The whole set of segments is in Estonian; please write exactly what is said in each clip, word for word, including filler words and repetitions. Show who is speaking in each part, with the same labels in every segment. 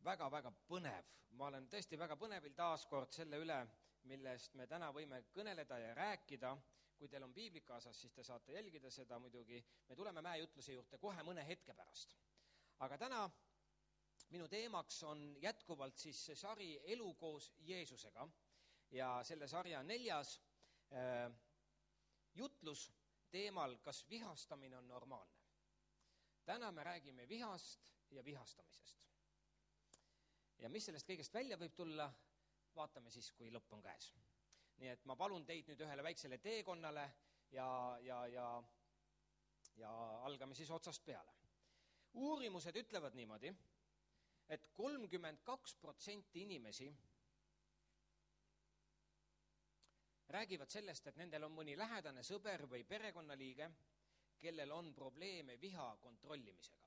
Speaker 1: väga-väga põnev. Ma olen tõesti väga põnevil taaskord selle üle, millest me täna võime kõneleda ja rääkida. Kui teil on piibli kaasas, siis te saate jälgida seda muidugi. Me tuleme mäejutluse juurde kohe mõne hetke pärast. Aga täna minu teemaks on jätkuvalt siis see sari Elu koos Jeesusega. Ja selle sarja neljas äh, jutlus teemal, kas vihastamine on normaalne. Täna me räägime vihast ja vihastamisest. Ja mis sellest kõigest välja võib tulla, vaatame siis, kui lõpp on käes. Nii et ma palun teid nüüd ühele väiksele teekonnale ja, ja, ja, ja algame siis otsast peale. Uurimused ütlevad niimoodi, et kolmkümmend kaks protsenti inimesi räägivad sellest, et nendel on mõni lähedane sõber või perekonnaliige, kellel on probleeme viha kontrollimisega.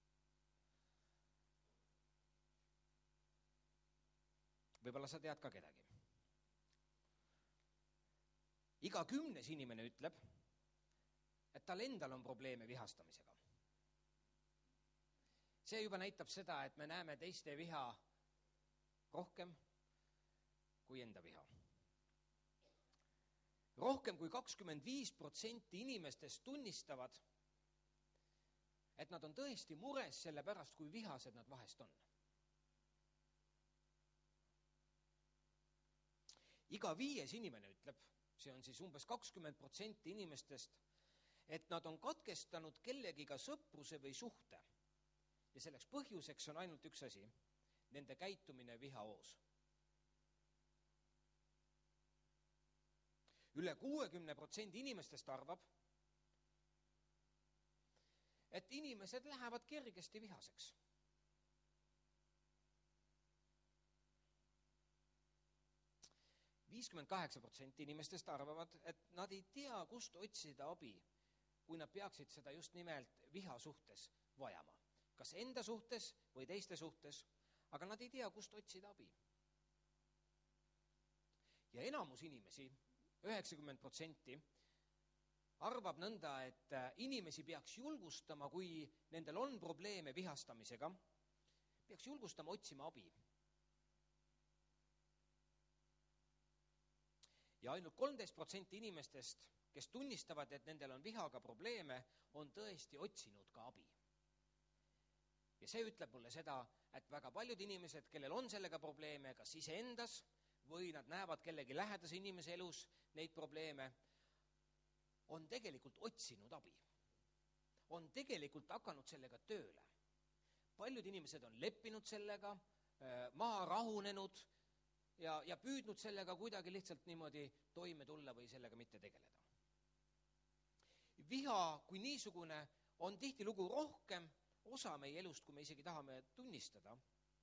Speaker 1: Võib-olla sa tead ka kedagi. Iga kümnes inimene ütleb, et tal endal on probleeme vihastamisega. See juba näitab seda, et me näeme teiste viha rohkem kui enda viha. Rohkem kui kakskümmend viis protsenti inimestest tunnistavad, et nad on tõesti mures selle pärast, kui vihased nad vahest on. Iga viies inimene ütleb, see on siis umbes kakskümmend protsenti inimestest, et nad on katkestanud kellegiga sõpruse või suhte. Ja selleks põhjuseks on ainult üks asi, nende käitumine vihaoos. Üle kuuekümne protsendi inimestest arvab, et inimesed lähevad kergesti vihaseks. viiskümmend kaheksa protsenti inimestest arvavad, et nad ei tea, kust otsida abi, kui nad peaksid seda just nimelt viha suhtes vajama. Kas enda suhtes või teiste suhtes, aga nad ei tea, kust otsida abi. Ja enamus inimesi, üheksakümmend protsenti, arvab nõnda, et inimesi peaks julgustama, kui nendel on probleeme vihastamisega, peaks julgustama otsima abi. Ja ainult kolmteist protsenti inimestest, kes tunnistavad, et nendel on vihaga probleeme, on tõesti otsinud ka abi. Ja see ütleb mulle seda, et väga paljud inimesed, kellel on sellega probleeme, kas iseendas või nad näevad kellegi lähedase inimese elus neid probleeme, on tegelikult otsinud abi. On tegelikult hakanud sellega tööle. Paljud inimesed on leppinud sellega, maha rahunenud ja, ja püüdnud sellega kuidagi lihtsalt niimoodi toime tulla või sellega mitte tegeleda. Viha kui niisugune on tihtilugu rohkem osa meie elust, kui me isegi tahame tunnistada.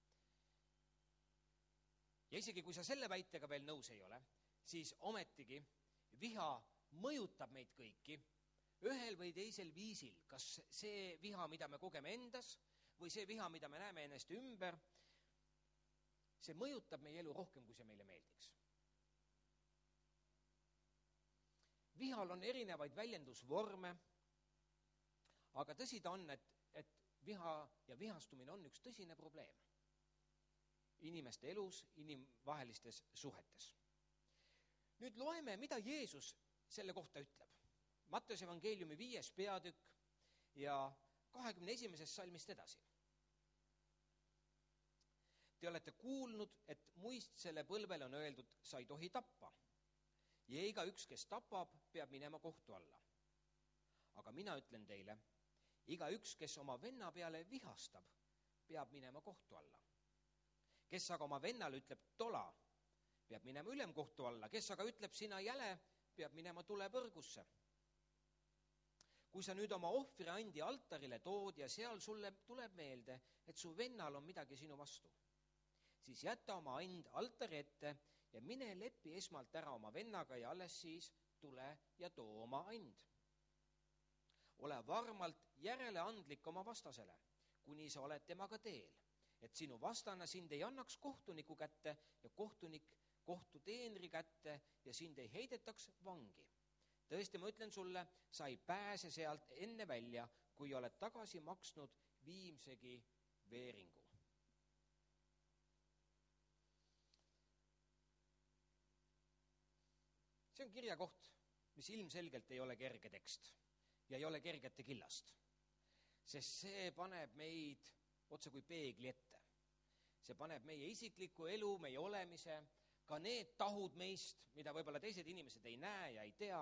Speaker 1: Ja isegi kui sa selle väitega veel nõus ei ole, siis ometigi viha mõjutab meid kõiki ühel või teisel viisil. Kas see viha, mida me kogeme endas või see viha, mida me näeme ennast ümber, see mõjutab meie elu rohkem, kui see meile meeldiks. Vihal on erinevaid väljendusvorme, aga tõsi ta on, et, et viha ja vihastumine on üks tõsine probleem inimeste elus, inimvahelistes suhetes. Nüüd loeme, mida Jeesus selle kohta ütleb. Matteuse evangeeliumi viies peatükk ja kahekümne esimesest salmist edasi. Te olete kuulnud, et muistsele põlvele on öeldud, sa ei tohi tappa. Ja iga üks, kes tapab, peab minema kohtu alla. Aga mina ütlen teile, iga üks, kes oma venna peale vihastab, peab minema kohtu alla. Kes aga oma vennale ütleb tola, peab minema ülemkohtu alla. Kes aga ütleb sina jäle, peab minema tulepõrgusse. Kui sa nüüd oma ohvri andi altarile tood ja seal sulle tuleb meelde, et su vennal on midagi sinu vastu, siis jäta oma and altari ette ja mine lepi esmalt ära oma vennaga ja alles siis tule ja too oma and. Ole varmalt järeleandlik oma vastasele, kuni sa oled temaga teel, et sinu vastane sind ei annaks kohtuniku kätte ja kohtunik kohtuteenri kätte ja sind ei heidetaks vangi. Tõesti, ma ütlen sulle, sa ei pääse sealt enne välja, kui oled tagasi maksnud viimsegi veeringu. see on kirjakoht, mis ilmselgelt ei ole kerge tekst ja ei ole kergete killast, sest see paneb meid otse kui peegli ette. See paneb meie isikliku elu, meie olemise, ka need tahud meist, mida võib-olla teised inimesed ei näe ja ei tea,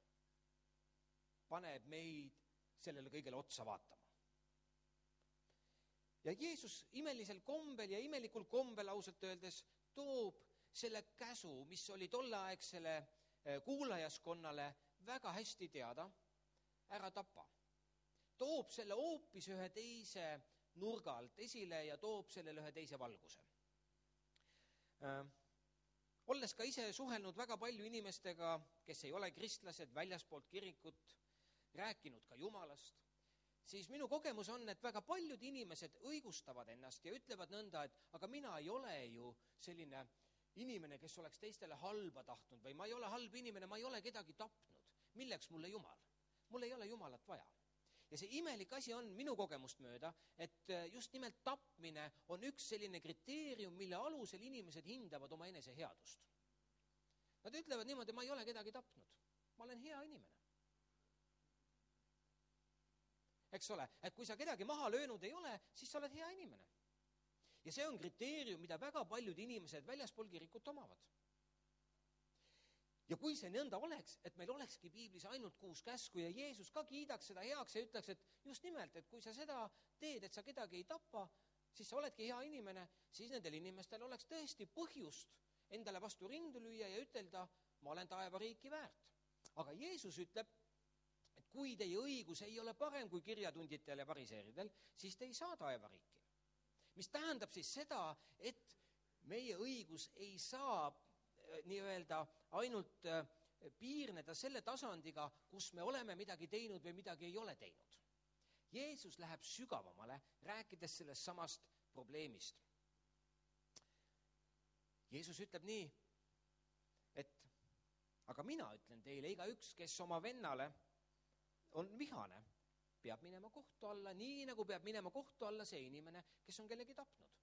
Speaker 1: paneb meid sellele kõigele otsa vaatama. Ja Jeesus imelisel kombel ja imelikul kombel ausalt öeldes toob selle käsu, mis oli tolleaegsele kuulajaskonnale väga hästi teada, ära tapa. Toob selle hoopis ühe teise nurga alt esile ja toob sellele ühe teise valguse. Olles ka ise suhelnud väga palju inimestega, kes ei ole kristlased, väljaspoolt kirikut, rääkinud ka Jumalast, siis minu kogemus on, et väga paljud inimesed õigustavad ennast ja ütlevad nõnda, et aga mina ei ole ju selline inimene, kes oleks teistele halba tahtnud või ma ei ole halb inimene, ma ei ole kedagi tapnud. Milleks mulle Jumal? Mul ei ole Jumalat vaja. Ja see imelik asi on minu kogemust mööda, et just nimelt tapmine on üks selline kriteerium, mille alusel inimesed hindavad oma enese headust. Nad ütlevad niimoodi, ma ei ole kedagi tapnud. Ma olen hea inimene. Eks ole, et kui sa kedagi maha löönud ei ole, siis sa oled hea inimene. Ja see on kriteerium, mida väga paljud inimesed väljaspool kirikut omavad. Ja kui see nõnda oleks, et meil olekski piiblis ainult kuus käsku ja Jeesus ka kiidaks seda heaks ja ütleks, et just nimelt, et kui sa seda teed, et sa kedagi ei tapa, siis sa oledki hea inimene, siis nendel inimestel oleks tõesti põhjust endale vastu rindu lüüa ja ütelda, ma olen taevariiki väärt. Aga Jeesus ütleb, et kui teie õigus ei ole parem kui kirjatunditel ja pariseeridel, siis te ei saa taevariiki. Mis tähendab siis seda, et meie õigus ei saa nii-öelda ainult piirneda selle tasandiga, kus me oleme midagi teinud või midagi ei ole teinud. Jeesus läheb sügavamale, rääkides sellest samast probleemist. Jeesus ütleb nii, et aga mina ütlen teile, iga üks, kes oma vennale on vihane, peab minema kohtu alla, nii nagu peab minema kohtu alla see inimene, kes on kellegi tapnud.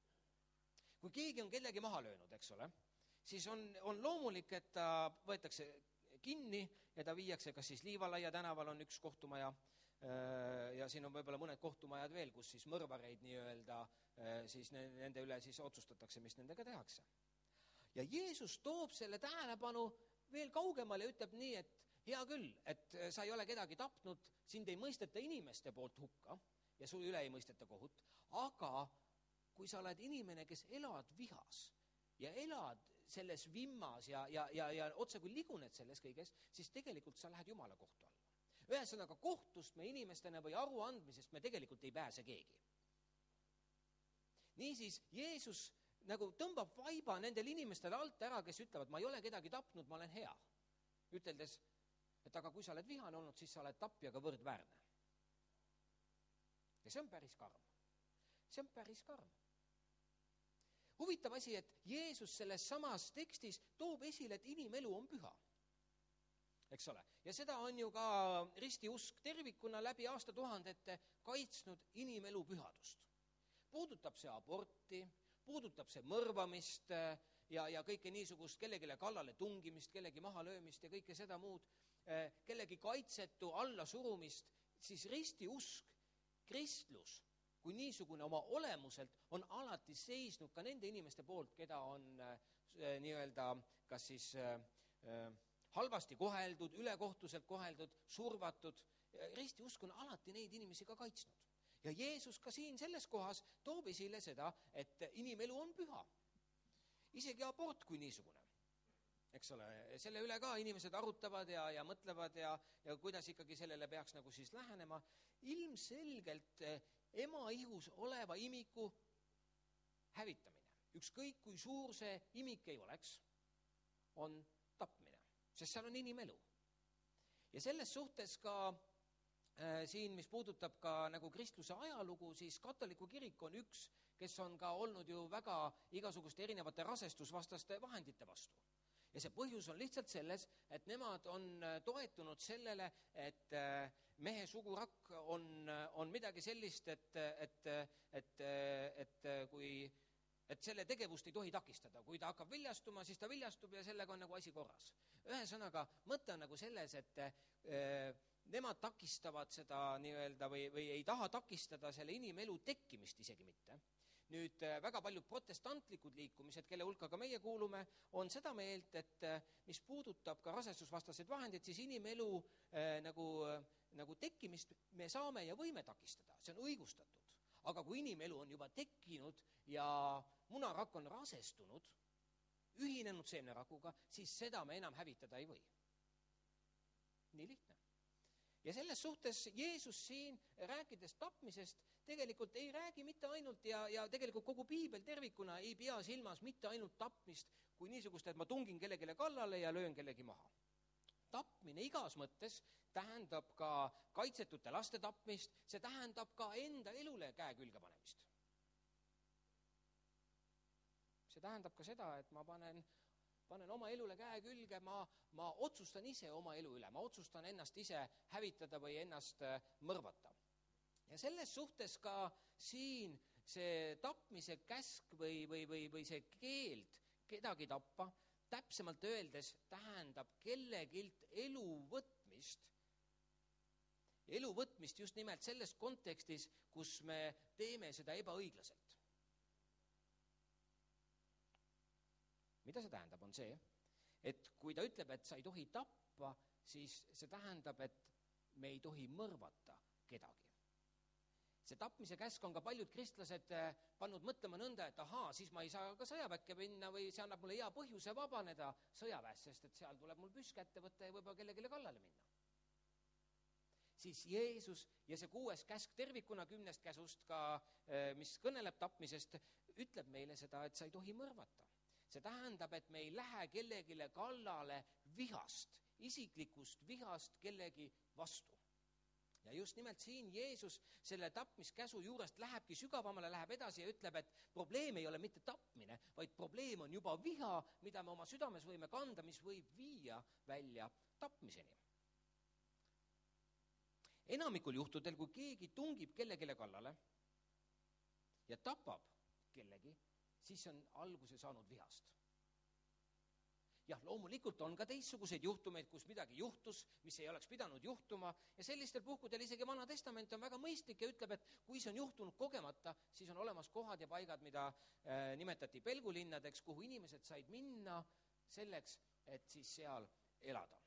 Speaker 1: Kui keegi on kellegi maha löönud, eks ole, siis on, on loomulik, et ta võetakse kinni ja ta viiakse, kas siis Liivalaia tänaval on üks kohtumaja ja siin on võib-olla mõned kohtumajad veel, kus siis mõrvareid nii-öelda siis nende üle siis otsustatakse, mis nendega tehakse. Ja Jeesus toob selle tähelepanu veel kaugemale ja ütleb nii, et hea küll, et sa ei ole kedagi tapnud, sind ei mõisteta inimeste poolt hukka ja sul üle ei mõisteta kohut, aga kui sa oled inimene, kes elad vihas ja elad selles vimmas ja, ja, ja, ja otse kui liguned selles kõiges, siis tegelikult sa lähed Jumala kohtu alla. Ühesõnaga kohtust me inimestena või aru andmisest me tegelikult ei pääse keegi. Niisiis, Jeesus nagu tõmbab vaiba nendel inimestele alt ära, kes ütlevad, ma ei ole kedagi tapnud, ma olen hea. Üteldes, et aga kui sa oled vihane olnud, siis sa oled tapjaga võrdväärne. Ja see on päris karm. See on päris karm. Huvitav asi, et Jeesus selles samas tekstis toob esile, et inimelu on püha. Eks ole? Ja seda on ju ka ristiusk tervikuna läbi aastatuhandete kaitsnud inimelu pühadust. Puudutab see aborti, puudutab see mõrvamist ja, ja kõike niisugust, kellegile kallale tungimist, kellegi maha löömist ja kõike seda muud, kellegi kaitsetu alla surumist, siis ristiusk, kristlus, kui niisugune oma olemuselt on alati seisnud ka nende inimeste poolt, keda on nii-öelda kas siis halvasti koheldud, ülekohtuselt koheldud, survatud. Ristiusk on alati neid inimesi ka kaitsnud. Ja Jeesus ka siin selles kohas toob esile seda, et inimelu on püha. Isegi abort kui niisugune. Eks ole, selle üle ka inimesed arutavad ja, ja mõtlevad ja, ja kuidas ikkagi sellele peaks nagu siis lähenema. Ilmselgelt ema ihus oleva imiku hävitamine, ükskõik kui suur see imik ei oleks, on tapmine, sest seal on inimelu. Ja selles suhtes ka äh, siin, mis puudutab ka nagu kristluse ajalugu, siis katoliku kirik on üks, kes on ka olnud ju väga igasuguste erinevate rasestusvastaste vahendite vastu. Ja see põhjus on lihtsalt selles, et nemad on toetunud sellele, et mehe sugurakk on, on midagi sellist, et, et, et, et kui et selle tegevust ei tohi takistada. Kui ta hakkab viljastuma, siis ta viljastub ja sellega on nagu asi korras. Ühesõnaga, mõte on nagu selles, et äh, nemad takistavad seda nii-öelda või, või ei taha takistada selle inimelu tekkimist isegi mitte. Nüüd äh, väga paljud protestantlikud liikumised, kelle hulka ka meie kuulume, on seda meelt, et äh, mis puudutab ka rasestusvastaseid vahendeid, siis inimelu äh, nagu, äh, nagu tekkimist me saame ja võime takistada. See on õigustatud. Aga kui inimelu on juba tekkinud ja munarakk on rasestunud, ühinenud seemnerakuga, siis seda me enam hävitada ei või. Nii lihtne. Ja selles suhtes Jeesus siin, rääkides tapmisest, tegelikult ei räägi mitte ainult ja, ja tegelikult kogu piibel tervikuna ei pea silmas mitte ainult tapmist kui niisugust, et ma tungin kellegile kallale ja löön kellegi maha. Tapmine igas mõttes tähendab ka kaitsetute laste tapmist, see tähendab ka enda elule käe külge panemist. See tähendab ka seda, et ma panen, panen oma elule käe külge, ma, ma otsustan ise oma elu üle, ma otsustan ennast ise hävitada või ennast mõrvata. Ja selles suhtes ka siin see tapmise käsk või, või, või, või see keeld kedagi tappa, täpsemalt öeldes tähendab kellegilt elu võtmist, elu võtmist just nimelt selles kontekstis, kus me teeme seda ebaõiglaselt. Mida see tähendab, on see, et kui ta ütleb, et sa ei tohi tappa, siis see tähendab, et me ei tohi mõrvata kedagi. See tapmise käsk on ka paljud kristlased pannud mõtlema nõnda, et ahaa, siis ma ei saa ka sõjaväkke minna või see annab mulle hea põhjuse vabaneda sõjaväest, sest et seal tuleb mul püss kätte võtta ja võib-olla kellegile kallale minna. Siis Jeesus ja see kuues käsk tervikuna kümnest käsust ka, mis kõneleb tapmisest, ütleb meile seda, et sa ei tohi mõrvata. See tähendab, et me ei lähe kellegile kallale vihast, isiklikust vihast kellegi vastu. Ja just nimelt siin Jeesus selle tapmiskäsu juurest lähebki sügavamale, läheb edasi ja ütleb, et probleem ei ole mitte tapmine, vaid probleem on juba viha, mida me oma südames võime kanda, mis võib viia välja tapmiseni. Enamikul juhtudel, kui keegi tungib kellegile kallale ja tapab kellegi, siis on alguse saanud vihast. Jah, loomulikult on ka teistsuguseid juhtumeid, kus midagi juhtus, mis ei oleks pidanud juhtuma ja sellistel puhkudel isegi Vana Testament on väga mõistlik ja ütleb, et kui see on juhtunud kogemata, siis on olemas kohad ja paigad, mida äh, nimetati pelgulinnadeks, kuhu inimesed said minna selleks, et siis seal elada.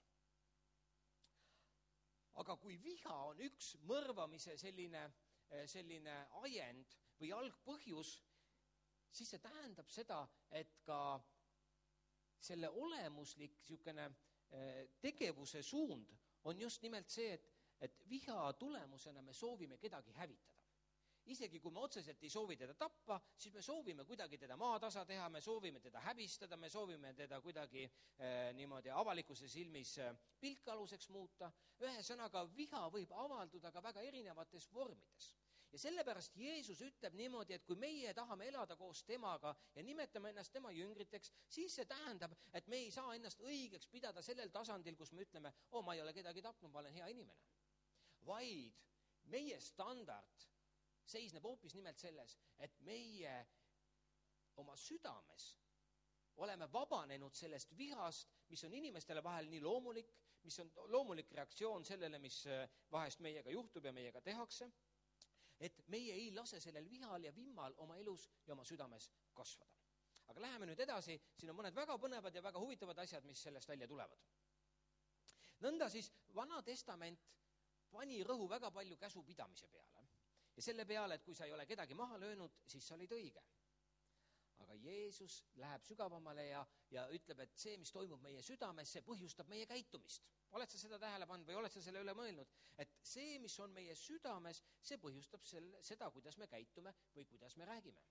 Speaker 1: Aga kui viha on üks mõrvamise selline, selline ajend või algpõhjus, siis see tähendab seda, et ka selle olemuslik niisugune tegevuse suund on just nimelt see, et, et viha tulemusena me soovime kedagi hävitada. Isegi kui me otseselt ei soovi teda tappa, siis me soovime kuidagi teda maatasa teha, me soovime teda häbistada, me soovime teda kuidagi eh, niimoodi avalikkuse silmis pilkaluseks muuta. Ühesõnaga, viha võib avalduda ka väga erinevates vormides. Ja sellepärast Jeesus ütleb niimoodi, et kui meie tahame elada koos temaga ja nimetame ennast tema jüngriteks, siis see tähendab, et me ei saa ennast õigeks pidada sellel tasandil, kus me ütleme, oo, ma ei ole kedagi tapnud, ma olen hea inimene. Vaid meie standard seisneb hoopis nimelt selles, et meie oma südames oleme vabanenud sellest vihast, mis on inimestele vahel nii loomulik, mis on loomulik reaktsioon sellele, mis vahest meiega juhtub ja meiega tehakse, et meie ei lase sellel vihal ja vimmal oma elus ja oma südames kasvada. Aga läheme nüüd edasi, siin on mõned väga põnevad ja väga huvitavad asjad, mis sellest välja tulevad. Nõnda siis Vana Testament pani rõhu väga palju käsu pidamise peale. Ja selle peale, et kui sa ei ole kedagi maha löönud, siis sa olid õige. Aga Jeesus läheb sügavamale ja, ja ütleb, et see, mis toimub meie südames, see põhjustab meie käitumist. Oled sa seda tähele pannud või oled sa selle üle mõelnud? Et see, mis on meie südames, see põhjustab selle, seda, kuidas me käitume või kuidas me räägime.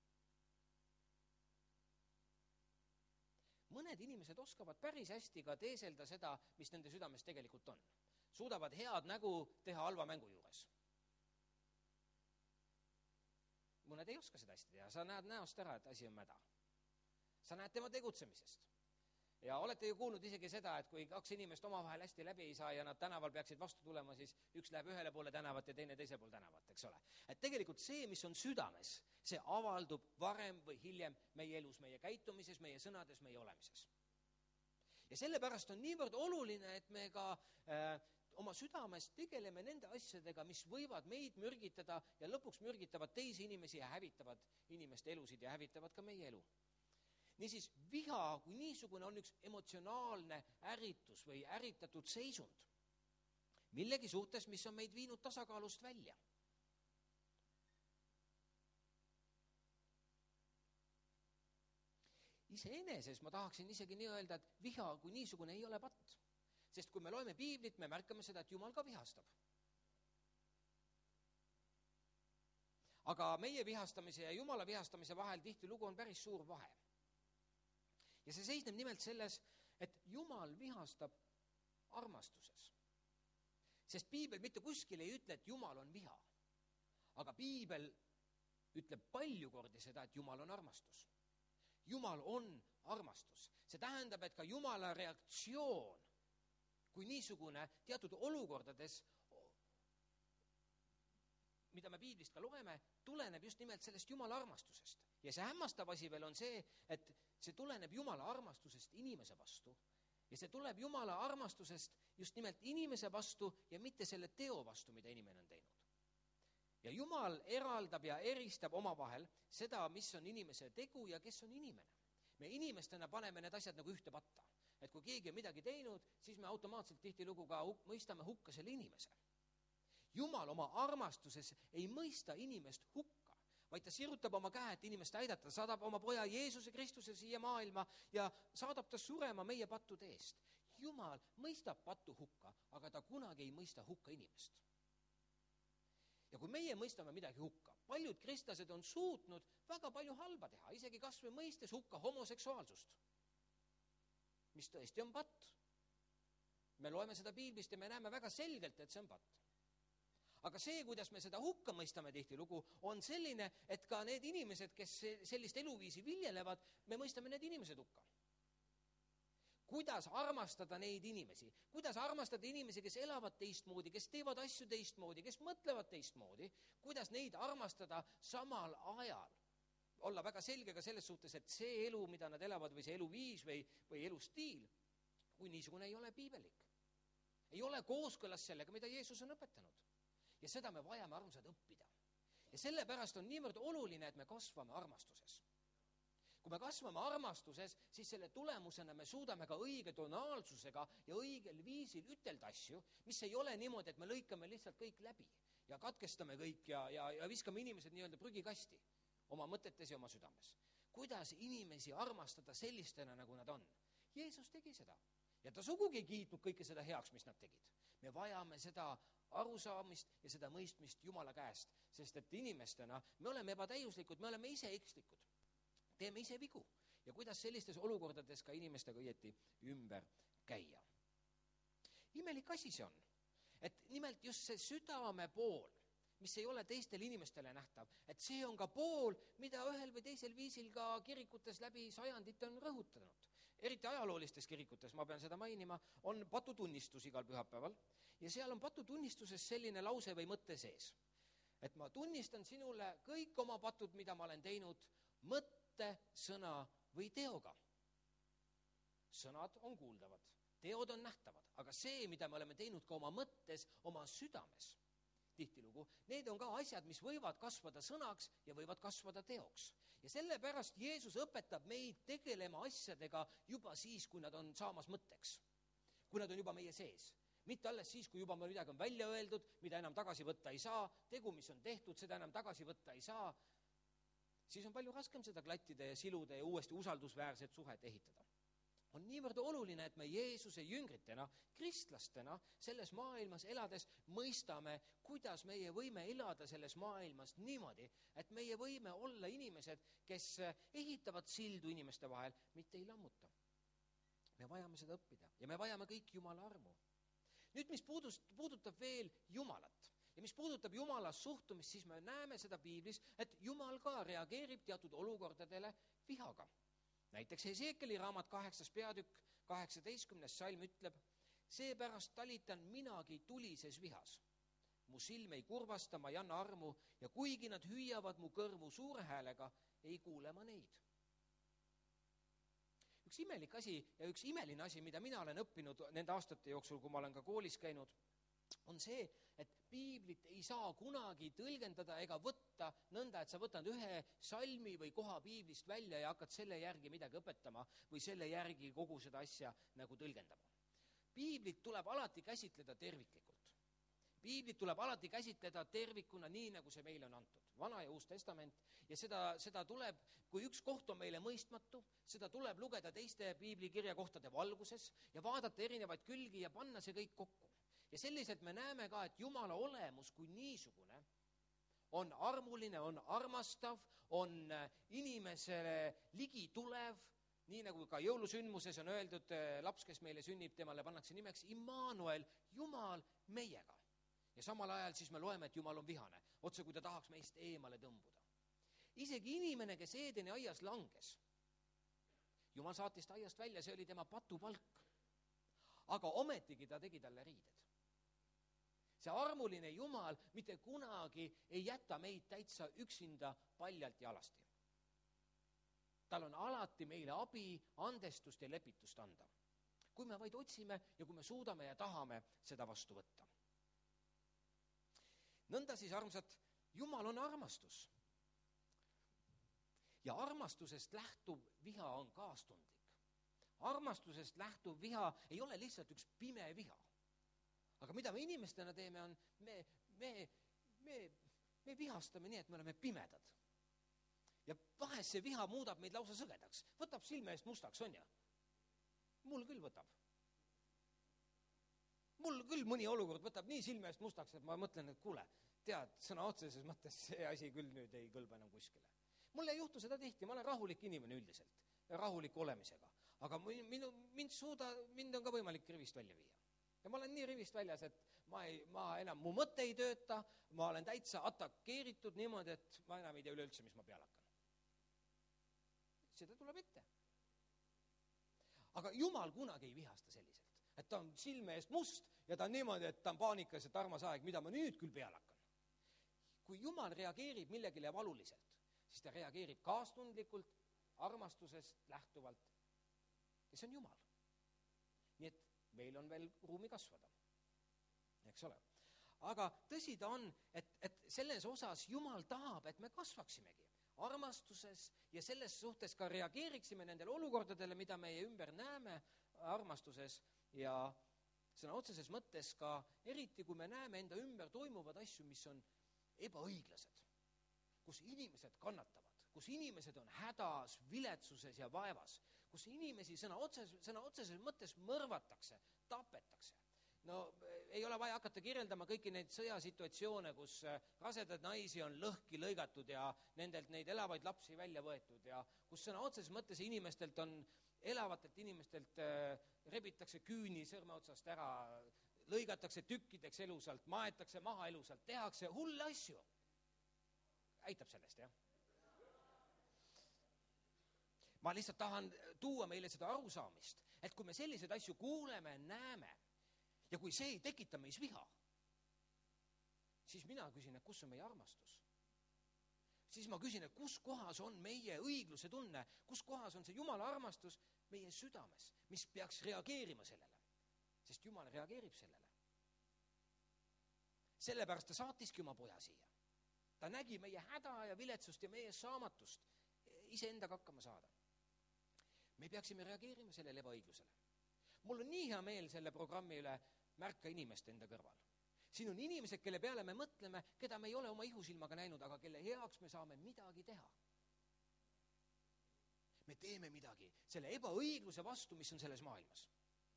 Speaker 1: Mõned inimesed oskavad päris hästi ka teeselda seda, mis nende südames tegelikult on. Suudavad head nägu teha halva mängu juures. Mõned ei oska seda hästi teha, sa näed näost ära, et asi on mäda. Sa näed tema tegutsemisest. ja olete ju kuulnud isegi seda, et kui kaks inimest omavahel hästi läbi ei saa ja nad tänaval peaksid vastu tulema, siis üks läheb ühele poole tänavat ja teine teise pool tänavat, eks ole. Et tegelikult see, mis on südames, see avaldub varem või hiljem meie elus, meie käitumises, meie sõnades, meie olemises. Ja sellepärast on niivõrd oluline, et me ka äh, oma südames tegeleme nende asjadega, mis võivad meid mürgitada ja lõpuks mürgitavad teisi inimesi ja hävitavad inimeste elusid ja hävitavad ka meie elu. Niisiis, viha kui niisugune on üks emotsionaalne ärritus või ärritatud seisund millegi suhtes, mis on meid viinud tasakaalust välja. Iseeneses ma tahaksin isegi nii öelda, et viha kui niisugune ei ole patt. Sest kui me loeme piiblit, me märkame seda, et Jumal ka vihastab. Aga meie vihastamise ja Jumala vihastamise vahel tihti lugu on päris suur vahe. Ja see seisneb nimelt selles, et Jumal vihastab armastuses. Sest piibel mitte kuskil ei ütle, et Jumal on viha. Aga piibel ütleb palju kordi seda, et Jumal on armastus. Jumal on armastus. See tähendab, et ka Jumala reaktsioon kui niisugune teatud olukordades, mida me piiblist ka loeme, tuleneb just nimelt sellest Jumala armastusest. Ja see hämmastav asi veel on see, et see tuleneb Jumala armastusest inimese vastu. Ja see tuleb Jumala armastusest just nimelt inimese vastu ja mitte selle teo vastu, mida inimene on teinud. Ja Jumal eraldab ja eristab omavahel seda, mis on inimese tegu ja kes on inimene. Me inimestena paneme need asjad nagu ühte patta. Et kui keegi on midagi teinud, siis me automaatselt tihtilugu ka mõistame hukka selle inimese. Jumal oma armastuses ei mõista inimest hukka, vaid ta sirutab oma käe, et inimest aidata, saadab oma poja Jeesuse Kristuse siia maailma ja saadab ta surema meie pattude eest. Jumal mõistab pattu hukka, aga ta kunagi ei mõista hukka inimest. Ja kui meie mõistame midagi hukka, paljud kristlased on suutnud väga palju halba teha, isegi kas või mõistes hukka homoseksuaalsust, mis tõesti on patt. Me loeme seda piiblist ja me näeme väga selgelt, et see on patt. Aga see, kuidas me seda hukka mõistame tihtilugu, on selline, et ka need inimesed, kes sellist eluviisi viljelevad, me mõistame need inimesed hukka. Kuidas armastada neid inimesi? Kuidas armastada inimesi, kes elavad teistmoodi, kes teevad asju teistmoodi, kes mõtlevad teistmoodi? Kuidas neid armastada samal ajal? Olla väga selge ka selles suhtes, et see elu, mida nad elavad või see eluviis või, või elustiil, kui niisugune ei ole piibelik. Ei ole kooskõlas sellega, mida Jeesus on õpetanud. Ja seda me vajame armsad õppida. Ja sellepärast on niivõrd oluline, et me kasvame armastuses. Kui me kasvame armastuses, siis selle tulemusena me suudame ka õige tonaalsusega ja õigel viisil ütelda asju, mis ei ole niimoodi, et me lõikame lihtsalt kõik läbi ja katkestame kõik ja, ja, ja viskame inimesed nii-öelda prügikasti oma mõtetes ja oma südames. Kuidas inimesi armastada sellistena, nagu nad on? Jeesus tegi seda. Ja ta sugugi ei kiitnud kõike seda heaks, mis nad tegid. Me vajame seda arusaamist ja seda mõistmist Jumala käest, sest et inimestena me oleme ebatäiuslikud, me oleme ise ekslikud. Teeme ise vigu ja kuidas sellistes olukordades ka inimestega õieti ümber käia. Imelik asi see on, et nimelt just see südame pool, mis ei ole teistele inimestele nähtav, et see on ka pool, mida ühel või teisel viisil ka kirikutes läbi sajandite on rõhutanud. Eriti ajaloolistes kirikutes, ma pean seda mainima, on patutunnistus igal pühapäeval ja seal on patutunnistuses selline lause või mõte sees, et ma tunnistan sinule kõik oma patud, mida ma olen teinud, mõtte, sõna või teoga. Sõnad on kuuldavad, teod on nähtavad, aga see, mida me oleme teinud ka oma mõttes, oma südames, tihtilugu, need on ka asjad, mis võivad kasvada sõnaks ja võivad kasvada teoks. Ja sellepärast Jeesus õpetab meid tegelema asjadega juba siis, kui nad on saamas mõtteks, kui nad on juba meie sees. Mitte alles siis, kui juba midagi on välja öeldud, mida enam tagasi võtta ei saa, tegu, mis on tehtud, seda enam tagasi võtta ei saa, siis on palju raskem seda klattida ja siluda ja uuesti usaldusväärset suhet ehitada. On niivõrd oluline, et me Jeesuse jüngritena, kristlastena selles maailmas elades mõistame, kuidas meie võime elada selles maailmas niimoodi, et meie võime olla inimesed, kes ehitavad sildu inimeste vahel, mitte ei lammuta. Me vajame seda õppida ja me vajame kõik Jumala armu. Nüüd, mis puudutab veel Jumalat ja mis puudutab Jumala suhtumist, siis me näeme seda piiblis, et Jumal ka reageerib teatud olukordadele vihaga. Näiteks Heseekeli raamat kaheksas peatükk, kaheksateistkümnes salm ütleb, seepärast talitan minagi tulises vihas. Mu silm ei kurvasta, ma ei anna armu ja kuigi nad hüüavad mu kõrvu suure häälega, ei kuule ma neid. Üks imelik asi ja üks imeline asi, mida mina olen õppinud nende aastate jooksul, kui ma olen ka koolis käinud, on see, et piiblit ei saa kunagi tõlgendada ega võtta nõnda, et sa võtad ühe salmi või koha piiblist välja ja hakkad selle järgi midagi õpetama või selle järgi kogu seda asja nagu tõlgendama. Piiblit tuleb alati käsitleda terviklikult. Piiblit tuleb alati käsitleda tervikuna nii, nagu see meile on antud. Vana ja Uus Testament. Ja seda, seda tuleb, kui üks koht on meile mõistmatu, seda tuleb lugeda teiste piiblikirja kohtade valguses ja vaadata erinevaid külgi ja panna see kõik kokku. Ja selliselt me näeme ka, et Jumala olemus kui niisugune on armuline, on armastav, on inimesele ligi tulev, nii nagu ka jõulusündmuses on öeldud, laps, kes meile sünnib, temale pannakse nimeks Immanuel, Jumal meiega. Ja samal ajal siis me loeme, et Jumal on vihane, otse kui ta tahaks meist eemale tõmbuda. Isegi inimene, kes Eedeni aias langes, Jumal saatis ta aiast välja, see oli tema patupalk. Aga ometigi ta tegi talle riided. See armuline Jumal mitte kunagi ei jäta meid täitsa üksinda paljalt ja alasti. Tal on alati meile abi, andestust ja lepitust anda. Kui me vaid otsime ja kui me suudame ja tahame seda vastu võtta. Nõnda siis, armsad, Jumal on armastus. Ja armastusest lähtuv viha on kaastundlik. Armastusest lähtuv viha ei ole lihtsalt üks pime viha. Aga mida me inimestena teeme on, me, me, me, me vihastame nii, et me oleme pimedad. Ja vahest see viha muudab meid lausa sõgedaks. Võtab silme eest mustaks, on ja? Mul küll võtab. Mul küll mõni olukord võtab nii silme eest mustaks, et ma mõtlen, et kuule, tead, sõna otseses mõttes see asi küll nüüd ei kõlba enam kuskile. Mul ei juhtu seda tihti, ma olen rahulik inimene üldiselt, rahuliku olemisega. Aga minu, mind, suuda, mind on ka võimalik rivist välja viia. Ja ma olen nii rivist väljas, et ma, ei, ma enam, mu mõte ei tööta, ma olen täitsa atakeeritud niimoodi, et ma enam ei tea üleüldse, mis ma peale hakkan. Seda tuleb ette. Aga Jumal kunagi ei vihasta selliselt, et ta on silme eest must ja ta on niimoodi, et ta on paanikas, et armas aeg, mida ma nüüd küll peale hakkan. Kui Jumal reageerib millegile valuliselt, siis ta reageerib kaastundlikult, armastusest lähtuvalt. Ja see on Jumal. Nii et meil on veel ruumi kasvada. Eks ole. Aga tõsi ta on, et, et selles osas Jumal tahab, et me kasvaksimegi armastuses ja selles suhtes ka reageeriksime nendele olukordadele, mida meie ümber näeme armastuses ja sõna otseses mõttes ka eriti, kui me näeme enda ümber toimuvad asju, mis on ebaõiglased, kus inimesed kannatavad, kus inimesed on hädas, viletsuses ja vaevas, kus inimesi sõna otseses, sõna otseses mõttes mõrvatakse, tapetakse. No ei ole vaja hakata kirjeldama kõiki neid sõjasituatsioone, kus rasedad naisi on lõhki lõigatud ja nendelt neid elavaid lapsi välja võetud ja kus sõna otseses mõttes inimestelt on, elavatelt inimestelt rebitakse küüni sõrme otsast ära, lõigatakse tükkideks elusalt, maetakse maha elusalt, tehakse hulle asju. Aitab sellest, jah? Ma lihtsalt tahan tuua meile seda arusaamist, et kui me selliseid asju kuuleme, näeme ja kui see ei tekita meis viha, siis mina küsin, et kus on meie armastus? Siis ma küsin, et kus kohas on meie õigluse tunne, kus kohas on see Jumala armastus meie südames, mis peaks reageerima sellele, sest Jumal reageerib sellele. Sellepärast ta saatiski oma poja siia. Ta nägi meie häda ja viletsust ja meie saamatust iseendaga hakkama saada. Me peaksime reageerima sellele ebaõiglusele. Mul on nii hea meel selle programmi üle märka inimeste enda kõrval. Siin on inimesed, kelle peale me mõtleme, keda me ei ole oma ihusilmaga näinud, aga kelle heaks me saame midagi teha. Me teeme midagi selle ebaõigluse vastu, mis on selles maailmas.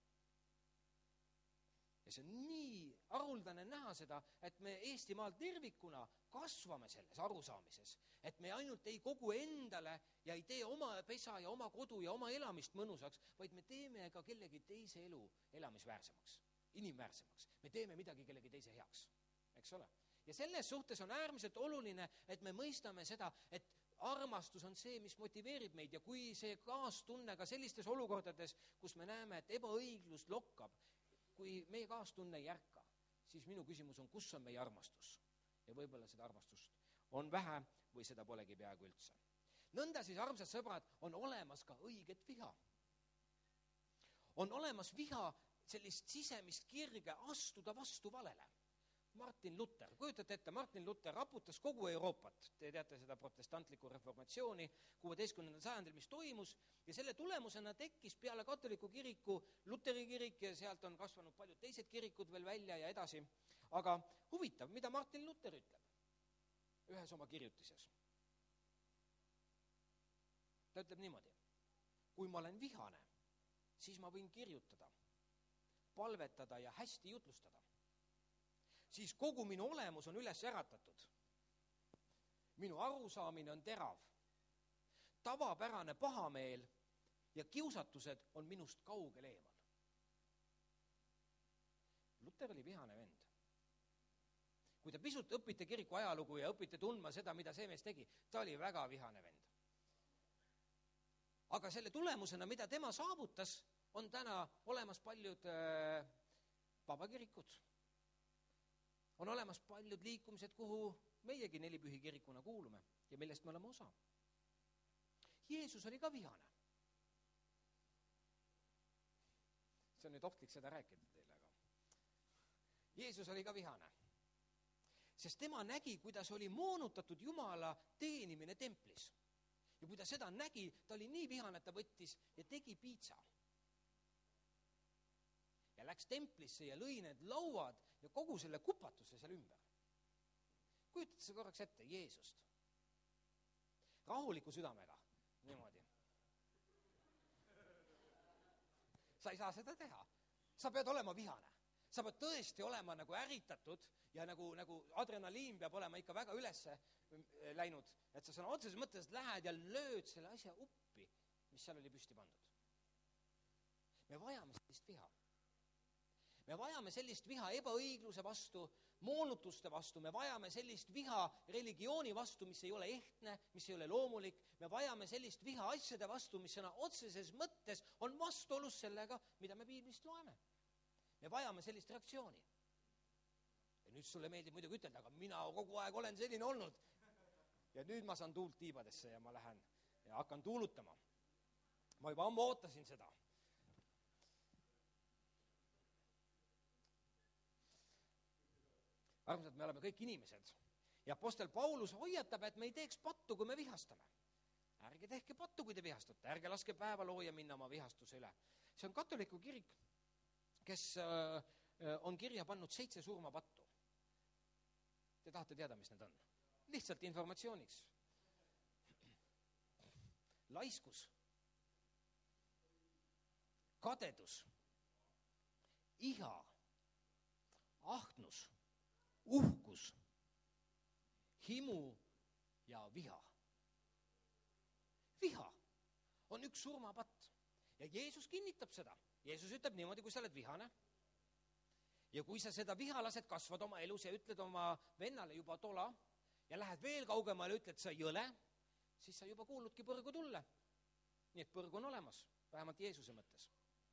Speaker 1: Ja see on nii haruldane näha seda, et me Eestimaal tervikuna kasvame selles arusaamises, et me ainult ei kogu endale ja ei tee oma pesa ja oma kodu ja oma elamist mõnusaks, vaid me teeme ka kellegi teise elu elamisväärsemaks, inimväärsemaks. Me teeme midagi kellegi teise heaks, eks ole. Ja selles suhtes on äärmiselt oluline, et me mõistame seda, et armastus on see, mis motiveerib meid ja kui see kaastunne ka sellistes olukordades, kus me näeme, et ebaõiglus lokkab, kui meie kaastunne ei ärka, siis minu küsimus on, kus on meie armastus? Ja võib-olla seda armastust on vähe või seda polegi peaaegu üldse. Nõnda siis, armsad sõbrad, on olemas ka õiget viha. On olemas viha sellist sisemist kirge astuda vastu valele. Martin Luther, kujutate ette, Martin Luther raputas kogu Euroopat, te teate seda protestantlikku reformatsiooni kuueteistkümnendal sajandil, mis toimus, ja selle tulemusena tekkis peale katoliku kiriku Luteri kirik ja sealt on kasvanud paljud teised kirikud veel välja ja edasi. Aga huvitav, mida Martin Luther ütleb ühes oma kirjutises. Ta ütleb niimoodi, kui ma olen vihane, siis ma võin kirjutada, palvetada ja hästi jutlustada. Siis kogu minu olemus on üles äratatud. Minu arusaamine on terav. Tavapärane pahameel ja kiusatused on minust kaugel eemal. Luther oli vihane vend. Kui te pisut õpite kiriku ajalugu ja õpite tundma seda, mida see mees tegi, ta oli väga vihane vend. Aga selle tulemusena, mida tema saavutas, on täna olemas paljud äh, vabakirikud. On olemas paljud liikumised, kuhu meiegi nelipühi kirikuna kuulume ja millest me oleme osa. Jeesus oli ka vihane. See on nüüd ohtlik seda rääkida teile, aga Jeesus oli ka vihane. Sest tema nägi, kuidas oli moonutatud Jumala teenimine templis. Ja kui ta seda nägi, ta oli nii vihane, et ta võttis ja tegi piitsa. Ja läks templisse ja lõi need lauad ja kogu selle kupatuse seal ümber. Kujutate see korraks ette, Jeesust. Rahuliku südamega, niimoodi. Sa ei saa seda teha. Sa pead olema vihane. Sa pead tõesti olema nagu äritatud ja nagu, nagu adrenaliin peab olema ikka väga ülesse läinud, et sa sõna otseses mõttes lähed ja lööd selle asja uppi, mis seal oli püsti pandud. Me vajame sellist viha. Me vajame sellist viha ebaõigluse vastu, moonutuste vastu, me vajame sellist viha religiooni vastu, mis ei ole ehtne, mis ei ole loomulik, me vajame sellist viha asjade vastu, mis sõna otseses mõttes on vastuolus sellega, mida me piiblist loeme. Me vajame sellist reaktsiooni. Ja nüüd sulle meeldib muidugi ütelda, aga mina kogu aeg olen selline olnud. Ja nüüd ma saan tuult tiibadesse ja ma lähen ja hakkan tuulutama. Ma juba ammu ootasin seda. Armsad, me oleme kõik inimesed. Ja apostel Paulus hoiatab, et me ei teeks pattu, kui me vihastame. Ärge tehke pattu, kui te vihastate. Ärge laske päevalooja minna oma vihastuse üle. See on katoliku kirik, kes on kirja pannud seitse surmapattu. Te tahate teada, mis need on? Lihtsalt informatsiooniks. Laiskus, kadedus, iha, ahnus, uhkus, himu ja viha. Viha on üks surmapatt. Ja Jeesus kinnitab seda. Jeesus ütleb niimoodi, kui sa oled vihane. Ja kui sa seda viha lased kasvad oma elus ja ütled oma vennale juba tola ja lähed veel kaugemale ja ütled, sa jõle, siis sa juba kuuludki põrgu tulle. Nii et põrgu on olemas, vähemalt Jeesuse mõttes.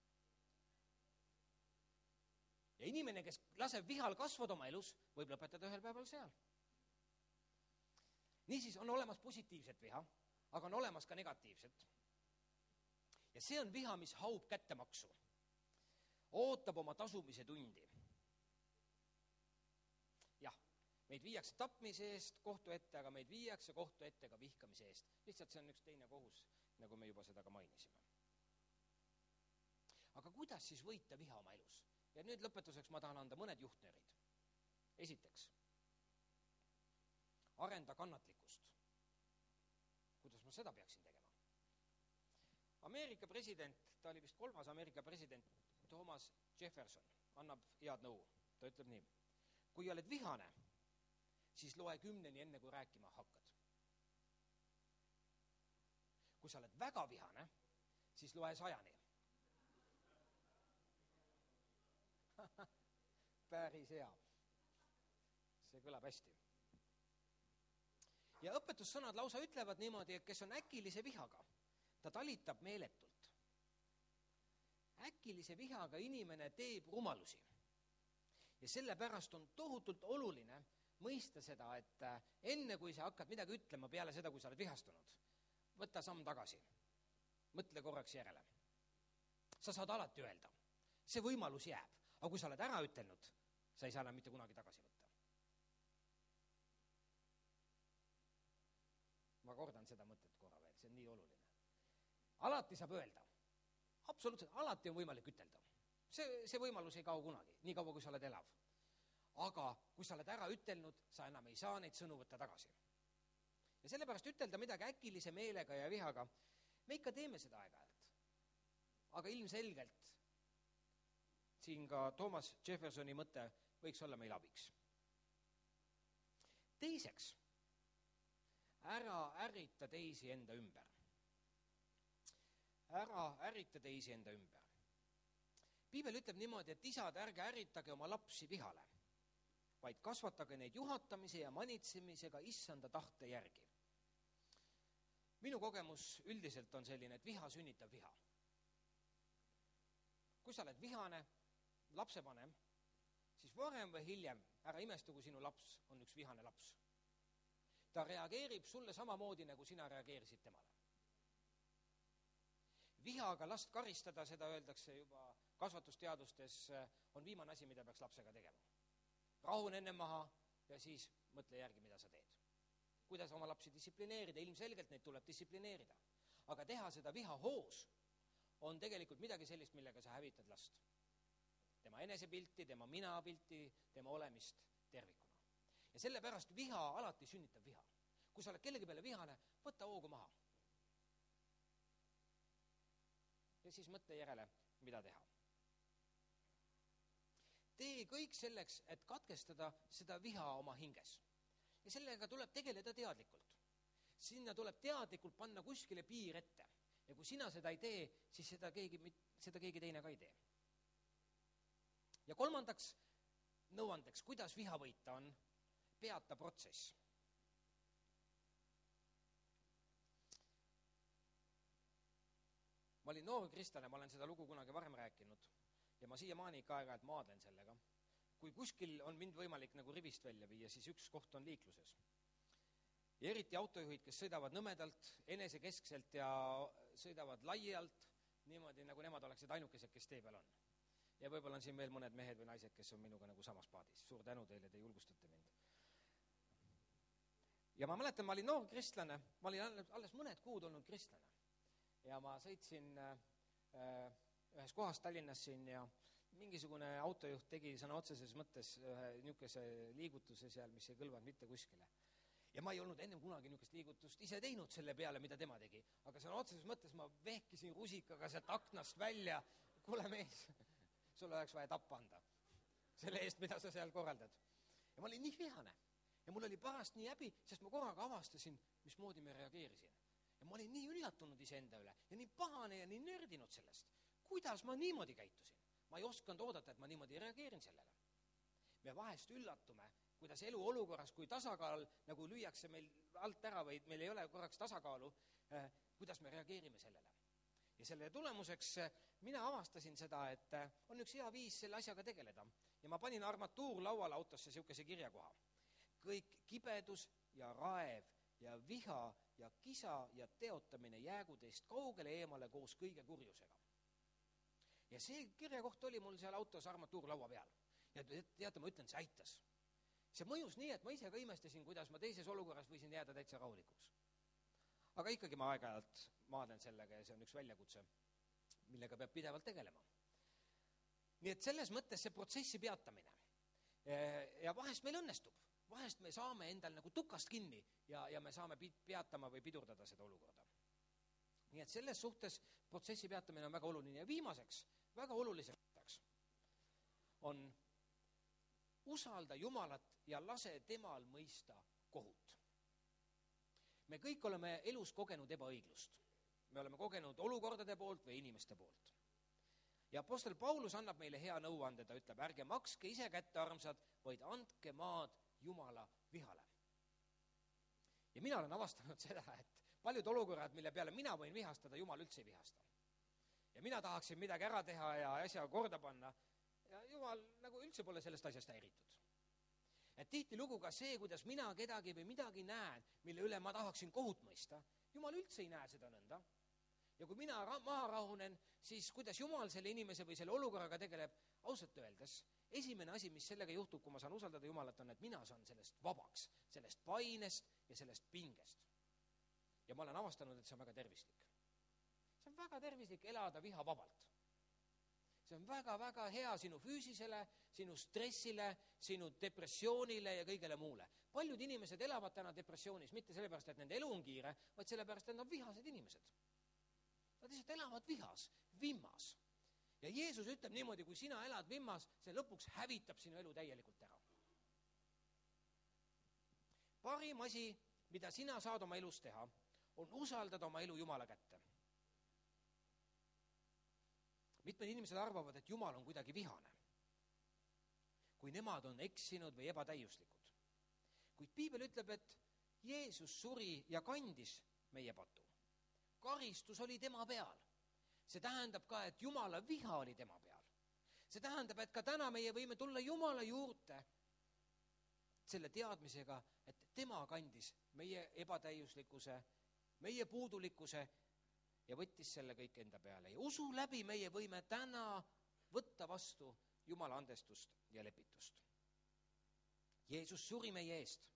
Speaker 1: Ja inimene, kes laseb vihal kasvad oma elus, võib lõpetada ühel päeval seal. Niisiis on olemas positiivset viha, aga on olemas ka negatiivset. Ja see on viha, mis haub kättemaksu. Ootab oma tasumise tundi. Jah, meid viiakse tapmise eest kohtu ette, aga meid viiakse kohtu ette ka vihkamise eest. Lihtsalt see on üks teine kohus, nagu me juba seda ka mainisime. Aga kuidas siis võita viha oma elus? Ja nüüd lõpetuseks ma tahan anda mõned juhtnöörid. Esiteks, arenda kannatlikkust. Kuidas ma seda peaksin tegema? Ameerika president, ta oli vist kolmas Ameerika president, Thomas Jefferson, annab head nõu. Ta ütleb nii, kui oled vihane, siis loe kümneni enne, kui rääkima hakkad. Kui sa oled väga vihane, siis loe sajani. Päris hea. See kõlab hästi. ja õpetussõnad lausa ütlevad niimoodi, et kes on äkilise vihaga, ta talitab meeletult. Äkilise vihaga inimene teeb rumalusi. Ja sellepärast on tohutult oluline mõista seda, et enne kui sa hakkad midagi ütlema peale seda, kui sa oled vihastunud, võta samm tagasi. Mõtle korraks järele. Sa saad alati öelda. See võimalus jääb. Aga kui sa oled ära ütelnud, sa ei saa enam mitte kunagi tagasi võtta. Ma kordan seda mõtet korra veel, see on nii oluline. Alati saab öelda. Absoluutselt, alati on võimalik ütelda. See, see võimalus ei kao kunagi, nii kaua kui sa oled elav. Aga kui sa oled ära ütelnud, sa enam ei saa neid sõnu võtta tagasi. Ja sellepärast ütelda midagi äkilise meelega ja vihaga, me ikka teeme seda aeg-ajalt. Aga ilmselgelt siin ka Thomas Jeffersoni mõte võiks olla meil abiks. Teiseks, ära ärrita teisi enda ümber. Ära ärrita teisi enda ümber. Piibel ütleb niimoodi, et isad, ärge ärritage oma lapsi vihale, vaid kasvatage neid juhatamise ja manitsemisega issanda tahte järgi. Minu kogemus üldiselt on selline, et viha sünnitab viha. Kui sa oled vihane, lapsevanem, siis varem või hiljem ära imesta, kui sinu laps on üks vihane laps. Ta reageerib sulle samamoodi, nagu sina reageerisid temale. Vihaga last karistada, seda öeldakse juba kasvatusteadustes, on viimane asi, mida peaks lapsega tegema. Rahun enne maha ja siis mõtle järgi, mida sa teed. Kuidas oma lapsi distsiplineerida, ilmselgelt neid tuleb distsiplineerida. Aga teha seda viha hoos on tegelikult midagi sellist, millega sa hävitad last. Tema enesepilti, tema minapilti, tema olemist tervikuna. Ja sellepärast viha alati sünnitab viha. Kui sa oled kellegi peale vihane, võta hoogu maha. Ja siis mõtle järele, mida teha. Tee kõik selleks, et katkestada seda viha oma hinges. Ja sellega tuleb tegeleda teadlikult. Sinna tuleb teadlikult panna kuskile piir ette. Ja kui sina seda ei tee, siis seda keegi, seda keegi teine ka ei tee. Ja kolmandaks, nõuandeks, kuidas viha võita on, peata protsess. Ma olin noor kristlane, ma olen seda lugu kunagi varem rääkinud ja ma siiamaani ikka aeg-ajalt maadlen sellega. Kui kuskil on mind võimalik nagu rivist välja viia, siis üks koht on liikluses. Ja eriti autojuhid, kes sõidavad nõmedalt, enesekeskselt ja sõidavad laialt, niimoodi nagu nemad oleksid ainukesed, kes tee peal on. Ja võib-olla on siin veel mõned mehed või naised, kes on minuga nagu samas paadis. Suur tänu teile, te julgustate mind. Ja ma mäletan, ma olin noor kristlane, ma olin alles mõned kuud olnud kristlane. Ja ma sõitsin äh, ühes kohas Tallinnas siin ja mingisugune autojuht tegi sõna otseses mõttes ühe niisuguse liigutuse seal, mis ei kõlvanud mitte kuskile. Ja ma ei olnud ennem kunagi niisugust liigutust ise teinud selle peale, mida tema tegi. Aga sõna otseses mõttes ma vehkisin rusikaga sealt aknast välja. Kuule mees, sulle oleks vaja tappa anda selle eest, mida sa seal korraldad. Ja ma olin nii vihane. Ja mul oli pärast nii häbi, sest ma korraga avastasin, mismoodi me reageerisin. Ja ma olin nii üllatunud iseenda üle ja nii pahane ja nii nördinud sellest. Kuidas ma niimoodi käitusin? Ma ei oskanud oodata, et ma niimoodi reageerin sellele. Me vahest üllatume, kuidas elu olukorras, kui tasakaal nagu lüüakse meil alt ära või meil ei ole korraks tasakaalu, eh, kuidas me reageerime sellele. Ja selle tulemuseks mina avastasin seda, et on üks hea viis selle asjaga tegeleda. Ja ma panin armatuur lauale autosse siukese kirjakoha. Kõik kibedus ja raev ja viha ja kisa ja teotamine jäägu teist kaugele eemale koos kõige kurjusega. Ja see kirjakoht oli mul seal autos armatuur laua peal. Ja teate, ma ütlen, see aitas. See mõjus nii, et ma ise ka imestasin, kuidas ma teises olukorras võisin jääda täitsa rahulikuks. Aga ikkagi ma aeg-ajalt maadlen sellega ja see on üks väljakutse, millega peab pidevalt tegelema. Nii et selles mõttes see protsessi peatamine. Ja vahest meil õnnestub. Vahest me saame endal nagu tukast kinni ja, ja me saame peatama või pidurdada seda olukorda. Nii et selles suhtes protsessi peatamine on väga oluline. Ja viimaseks, väga oluliseks on usalda Jumalat ja lase temal mõista kohut. Me kõik oleme elus kogenud ebaõiglust. Me oleme kogenud olukordade poolt või inimeste poolt. Ja apostel Paulus annab meile hea nõuande, ta ütleb, ärge makske ise kätte armsad, vaid andke maad Jumala vihale. ja mina olen avastanud seda, et paljud olukorrad, mille peale mina võin vihastada, Jumal üldse ei vihasta. Ja mina tahaksin midagi ära teha ja asja korda panna ja Jumal nagu üldse pole sellest asjast häiritud. Et tihtilugu ka see, kuidas mina kedagi või midagi näen, mille üle ma tahaksin kohut mõista, Jumal üldse ei näe seda nõnda. Ja kui mina ra- maha rahunen, siis kuidas Jumal selle inimese või selle olukorraga tegeleb, ausalt öeldes, esimene asi, mis sellega juhtub, kui ma saan usaldada Jumalat, on, et mina saan sellest vabaks, sellest painest ja sellest pingest. Ja ma olen avastanud, et see on väga tervislik. See on väga tervislik elada viha vabalt. See on väga-väga hea sinu füüsisele, sinu stressile, sinu depressioonile ja kõigele muule. Paljud inimesed elavad täna depressioonis, mitte sellepärast, et nende elu on kiire, vaid sellepärast, et nad on vihased inimesed. Nad lihtsalt elavad vihas, vimmas. Ja Jeesus ütleb niimoodi, kui sina elad vimmas, see lõpuks hävitab sinu elu täielikult ära. Parim asi, mida sina saad oma elus teha, on usaldada oma elu Jumala kätte. Mitmed inimesed arvavad, et Jumal on kuidagi vihane, kui nemad on eksinud või ebatäiuslikud. Kuid Piibel ütleb, et Jeesus suri ja kandis meie patu. Karistus oli tema peal. See tähendab ka, et Jumala viha oli tema peal. See tähendab, et ka täna meie võime tulla Jumala juurde selle teadmisega, et tema kandis meie ebatäiuslikkuse, meie puudulikkuse ja võttis selle kõik enda peale. Ja usu läbi meie võime täna võtta vastu Jumala andestust ja lepitust. Jeesus suri meie eest.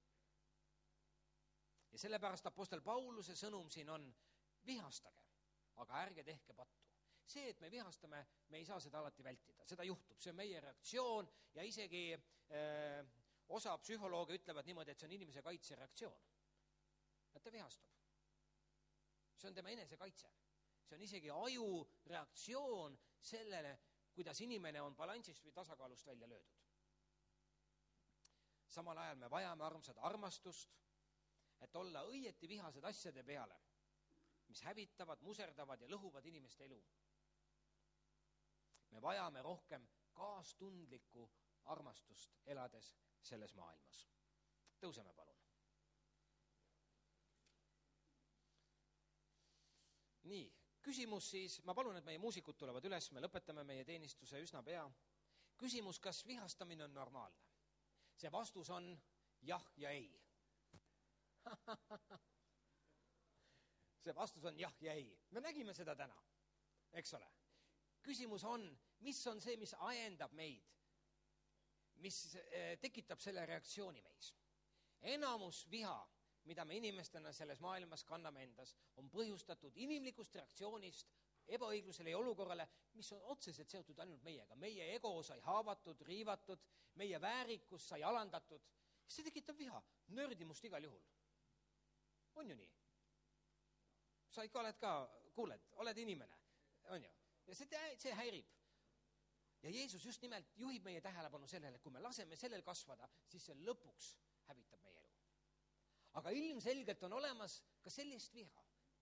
Speaker 1: Ja sellepärast apostel Pauluse sõnum siin on, vihastage, aga ärge tehke pattu. See, et me vihastame, me ei saa seda alati vältida. Seda juhtub, see on meie reaktsioon ja isegi äh, osa psühholooge ütlevad niimoodi, et see on inimese kaitsereaktsioon. Et ta vihastab. See on tema enesekaitse. See on isegi aju reaktsioon sellele, kuidas inimene on balansist või tasakaalust välja löödud. Samal ajal me vajame armsad armastust, et olla õieti vihased asjade peale, mis hävitavad, muserdavad ja lõhuvad inimeste elu. Me vajame rohkem kaastundlikku armastust elades selles maailmas. Tõuseme palun. Nii, küsimus siis, ma palun, et meie muusikud tulevad üles, me lõpetame meie teenistuse üsna pea. Küsimus, kas vihastamine on normaalne? See vastus on jah ja ei. See vastus on jah ja ei. Me nägime seda täna, eks ole. Küsimus on, mis on see, mis ajendab meid, mis tekitab selle reaktsiooni meis. Enamus viha, mida me inimestena selles maailmas kanname endas, on põhjustatud inimlikust reaktsioonist ebaõiglusele ja olukorrale, mis on otseselt seotud ainult meiega. Meie ego sai haavatud, riivatud, meie väärikus sai alandatud. See tekitab viha, nördimust igal juhul. On ju nii? Sa ikka oled ka, kuuled, oled inimene, on ju? Ja see, see häirib. Ja Jeesus just nimelt juhib meie tähelepanu sellele, et kui me laseme sellel kasvada, siis see lõpuks hävitab meie elu. Aga ilmselgelt on olemas ka sellist viha,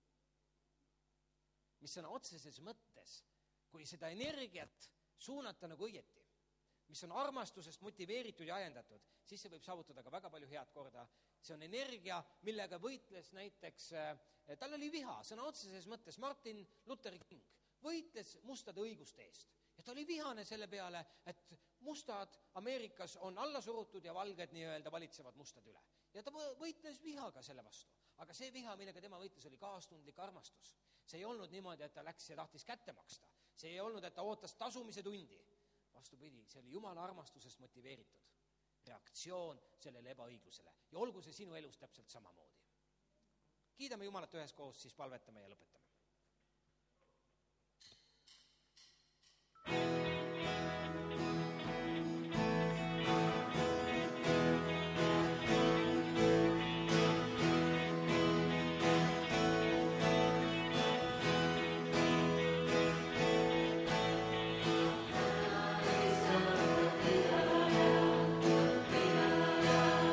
Speaker 1: mis on otseses mõttes, kui seda energiat suunata nagu õieti, mis on armastusest motiveeritud ja ajendatud, siis see võib saavutada ka väga palju head korda. See on energia, millega võitles näiteks, tal oli viha, sõna otseses mõttes Martin Luther King võitles mustade õiguste eest. Ja ta oli vihane selle peale, et mustad Ameerikas on alla surutud ja valged nii-öelda valitsevad mustad üle. Ja ta võitles vihaga selle vastu. Aga see viha, millega tema võitles, oli kaastundlik armastus. See ei olnud niimoodi, et ta läks ja tahtis kätte maksta. See ei olnud, et ta ootas tasumise tundi. Vastupidi, see oli Jumala armastusest motiveeritud reaktsioon sellele ebaõiglusele. Ja olgu see sinu elus täpselt samamoodi. Kiidame Jumalat üheskoos, siis palvetame ja lõpetame.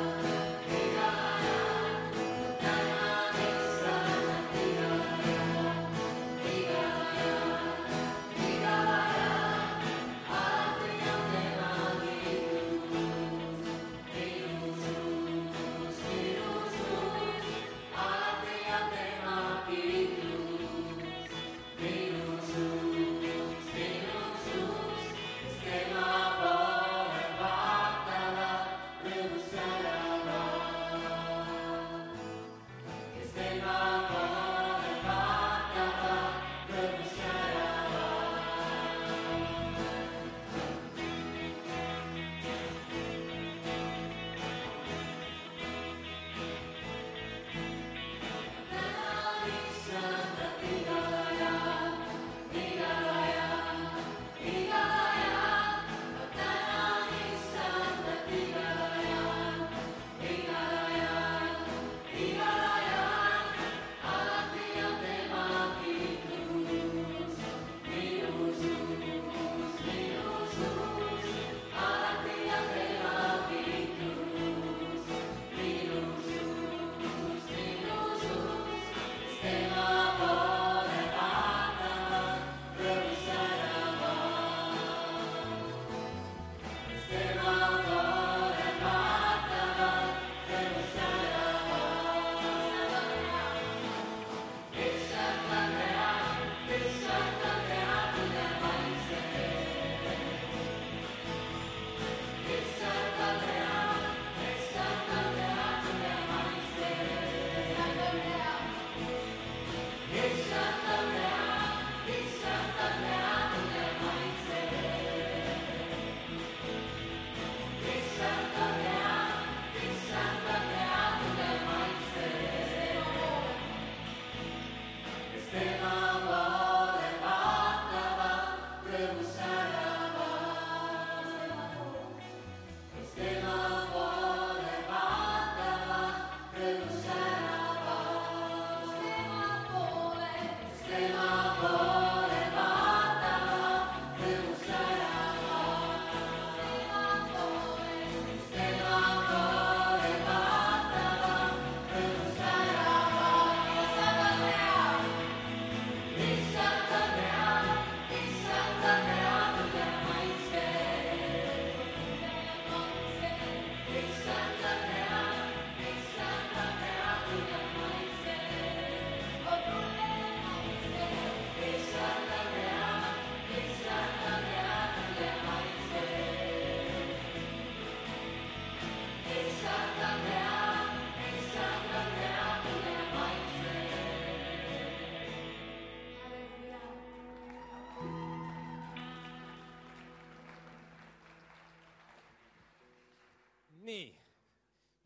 Speaker 2: Yeah.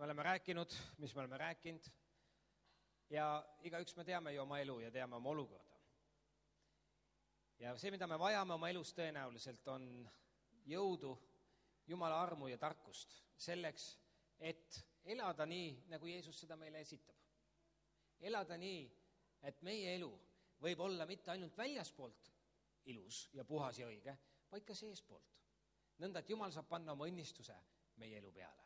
Speaker 1: oleme rääkinud, mis me oleme rääkinud ja igaüks me teame ju oma elu ja teame oma olukorda. Ja see, mida me vajame oma elus tõenäoliselt, on jõudu, Jumala armu ja tarkust selleks, et elada nii, nagu Jeesus seda meile esitab. Elada nii, et meie elu võib olla mitte ainult väljaspoolt ilus ja puhas ja õige, vaid ka seespoolt. Nõnda, et Jumal saab panna oma õnnistuse meie elu peale.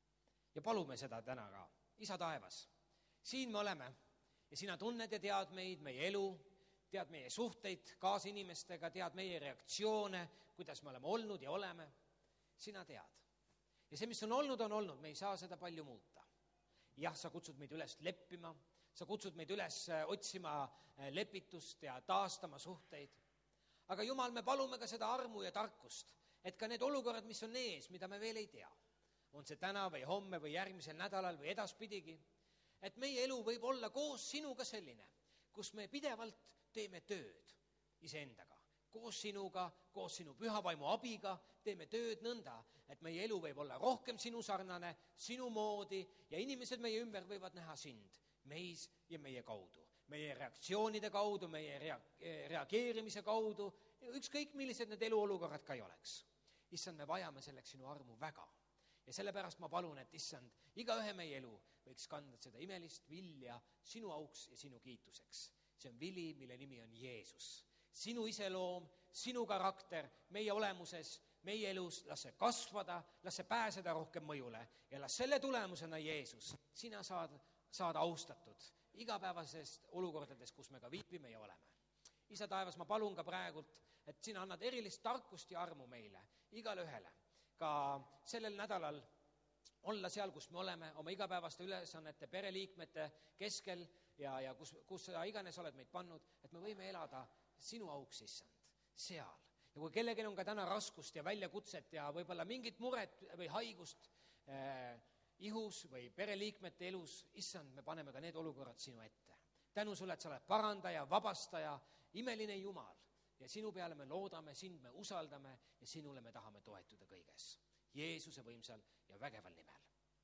Speaker 1: Ja palume seda täna ka. Isa taevas, siin me oleme ja sina tunned ja tead meid, meie elu, tead meie suhteid kaasinimestega, tead meie reaktsioone, kuidas me oleme olnud ja oleme. Sina tead. Ja see, mis on olnud, on olnud, me ei saa seda palju muuta. Jah, sa kutsud meid üles leppima, sa kutsud meid üles otsima lepitust ja taastama suhteid. Aga Jumal, me palume ka seda armu ja tarkust, et ka need olukorrad, mis on ees, mida me veel ei tea, on see täna või homme või järgmisel nädalal või edaspidigi, et meie elu võib olla koos sinuga selline, kus me pidevalt teeme tööd iseendaga. Koos sinuga, koos sinu pühavaimu abiga teeme tööd nõnda, et meie elu võib olla rohkem sinu sarnane, sinu moodi ja inimesed meie ümber võivad näha sind, meis ja meie kaudu. Meie reaktsioonide kaudu, meie rea- reageerimise kaudu, ükskõik millised need eluolukorrad ka ei oleks. Issand, me vajame selleks sinu armu väga. Ja sellepärast ma palun, et issand, igaühe meie elu võiks kanda seda imelist vilja sinu auks ja sinu kiituseks. See on vili, mille nimi on Jeesus. Sinu iseloom, sinu karakter meie olemuses, meie elus, las see kasvada, las see pääseda rohkem mõjule ja las selle tulemusena, Jeesus, sina saad, saad austatud igapäevasest olukordades, kus me ka viipime ja oleme. Isa taevas, ma palun ka praegult, et sina annad erilist tarkust ja armu meile, igale ühele, ka sellel nädalal olla seal, kus me oleme, oma igapäevaste ülesannete, pereliikmete keskel ja, ja kus, kus sa iganes oled meid pannud, et me võime elada sinu auks, issand, seal. Ja kui kellegi on ka täna raskust ja väljakutset ja võib-olla mingit muret või haigust eh, ihus või pereliikmete elus, issand, me paneme ka need olukorrad sinu ette. Tänu sulle, et sa oled parandaja, vabastaja, imeline Jumal ja sinu peale me loodame, sind me usaldame ja sinule me tahame toetuda kõiges. Jeesuse võimsal ja vägeval nimel.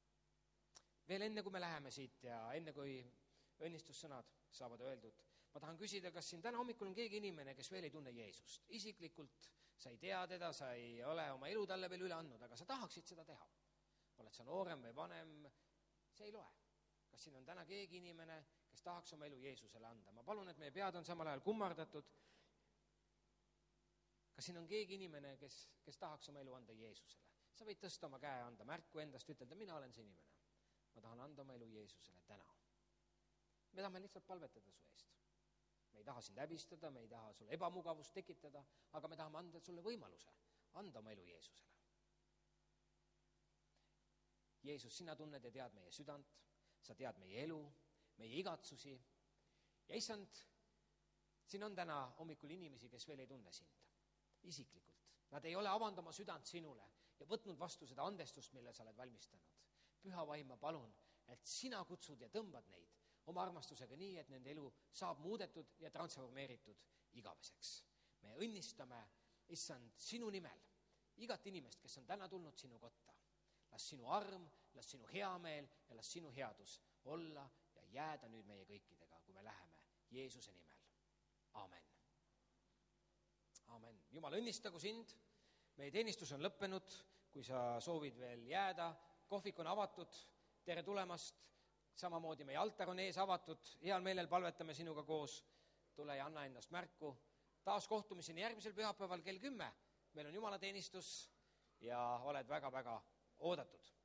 Speaker 1: Veel enne, kui me läheme siit ja enne, kui õnnistussõnad saavad öeldud, ma tahan küsida, kas siin täna hommikul on keegi inimene, kes veel ei tunne Jeesust. Isiklikult sa ei tea teda, sa ei ole oma elu talle veel üle andnud, aga sa tahaksid seda teha. Oled sa noorem või vanem, see ei loe. Kas siin on täna keegi inimene, kes tahaks oma elu Jeesusele anda? Ma palun, et meie pead on samal ajal kummardatud. Kas siin on keegi inimene, kes, kes tahaks oma elu anda Jeesusele? Sa võid tõsta oma käe, anda märku endast, ütelda, mina olen see inimene. Ma tahan anda oma elu Jeesusele täna. Me tahame lihtsalt palvetada su eest. Me ei taha sind häbistada, me ei taha sulle ebamugavust tekitada, aga me tahame anda sulle võimaluse anda oma elu Jeesusele. Jeesus, sina tunned ja tead meie südant, sa tead meie elu, meie igatsusi ja issand, siin on täna hommikul inimesi, kes veel ei tunne sind isiklikult. Nad ei ole avanud oma südant sinule ja võtnud vastu seda andestust, mille sa oled valmistanud. Püha vaim, ma palun, et sina kutsud ja tõmbad neid oma armastusega nii, et nende elu saab muudetud ja transformeeritud igaveseks. Me õnnistame, issand, sinu nimel igat inimest, kes on täna tulnud sinu kotta. Las sinu arm, las sinu heameel ja las sinu headus olla ja jääda nüüd meie kõikidega, kui me läheme Jeesuse nimel. Amen. Amen. Jumal õnnistagu sind. Meie teenistus on lõppenud. Kui sa soovid veel jääda, kohvik on avatud. Tere tulemast. Samamoodi meie altar on ees avatud. Heal meelel palvetame sinuga koos. Tule ja anna endast märku. Taas kohtumiseni järgmisel pühapäeval kell kümme. Meil on Jumala teenistus ja oled väga-väga oodatud.